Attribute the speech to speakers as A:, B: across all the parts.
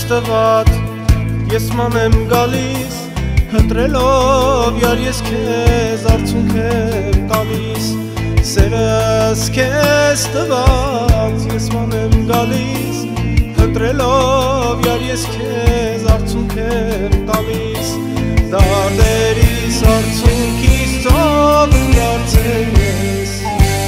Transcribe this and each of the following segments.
A: տված ես ման եմ գալիս Հտրելով յար ես քեզ արցունք եմ տալիս Սերս քեզ տված ես ման եմ գալիս Հտրելով յար ես քեզ արցունք եմ տալիս Դարդերիս արցունքիս ծով դարձել ես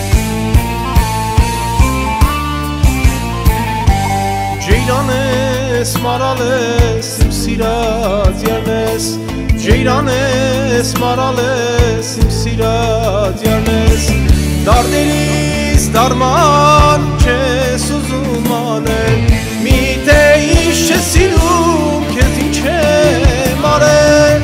A: Ջեյրան ես մարալ ես իմ սիրած յարնես Ջեյրան ես մարալ ես իմ սիրած յարնես Դարդերիս դարման չես ուզում անել Միթե ինչ չես սիրում քեզ ինչ եմ արել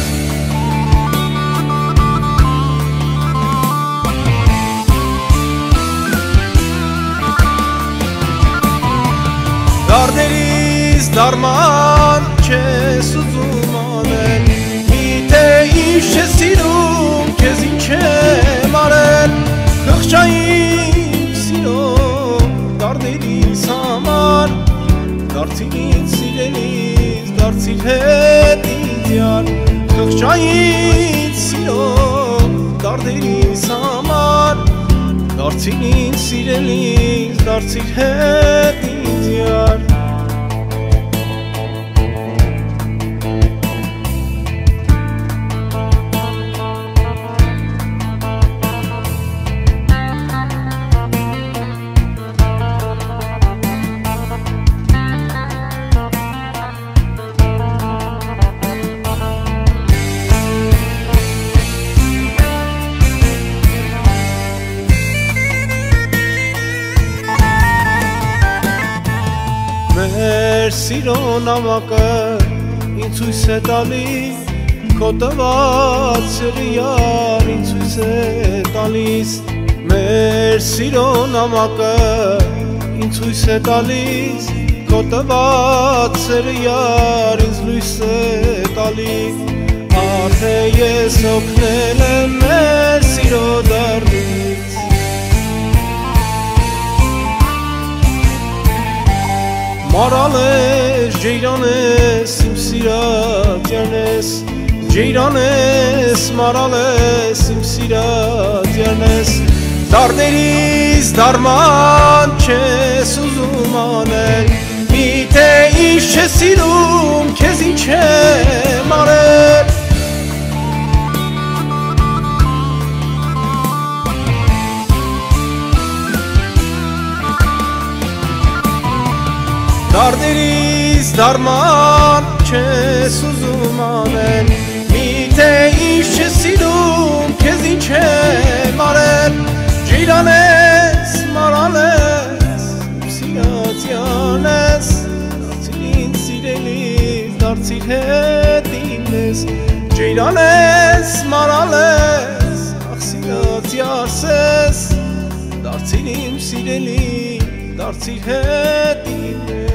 A: Դարդերիս դարման չես ուզում անել Միթե ինչ չես սիրում քեզ ինչ եմ արել Խղճային սիրո դարդերիս համար Դարձիր ինձ սիրելիս, դարձիր հետ ինձ յար Խղճային սիրո դարդերիս համար Դարձիր ինձ սիրելիս, դարձիր հետ ինձ յար Մեր սիրո նամակը ինձ ցույց է տալի Քո տված սերը յար ինձ ցույց է տալիս Մեր սիրո նամակը ինձ ցույց է տալիս Քո տված սերը յար ինձ լույս է տալի Արդեն ես օգնել եմ մեր սիրո դարից Մարալ ես, ջեյրան ես, իմ սիրած յարնես Ջեյրան ես, մարալ ես, իմ սիրած յարնես Դարդերիս դարման չես ուզում անել Միթե ինչ չես սիրում, քեզ ինչ եմ արել Դարդերիս դարման չես ուզում անել Միթե ինչ չես սիրում, քեզ ինչ եմ արել Ջեյրան ես, մարալ ես, սիրած յարնես Դարձիր ինձ սիրելիս, դարձիր հետ ինձ Ջեյրան ես, մարալ ես, սիրած յարս ես Դարձիր ինձ սիրելի, դարձիր հետ ինձ